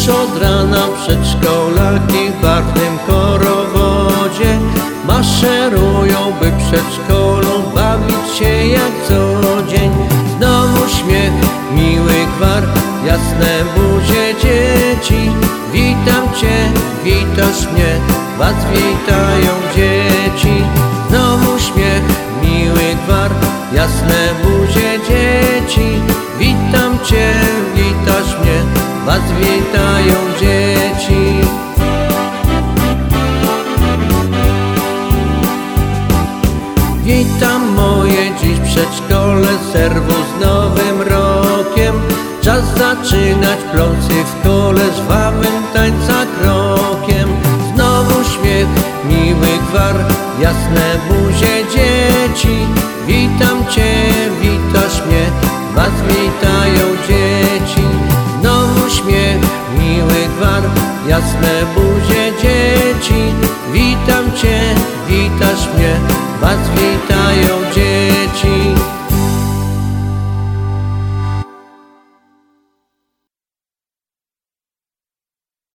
Już od rana przedszkolaki w barwnym korowodzie maszerują, by w przedszkolu bawić się jak co dzień. Znowu śmiech, miły gwar, jasne buzie dzieci. Witam Cię, witasz mnie, Was witają dzieci. Znowu śmiech, miły gwar, jasne buzie dzieci. Witam Cię, witasz mnie, Was witają dzieci. Witam moje dziś w przedszkole, serwus z nowym rokiem. Czas zaczynać pląsy w kole, żwawym tańca krokiem. Znowu śmiech, miły gwar, jasne buzie dzieci. Witam Cię, witasz mnie, Was witają dzieci. Znowu śmiech, miły gwar, jasne buzie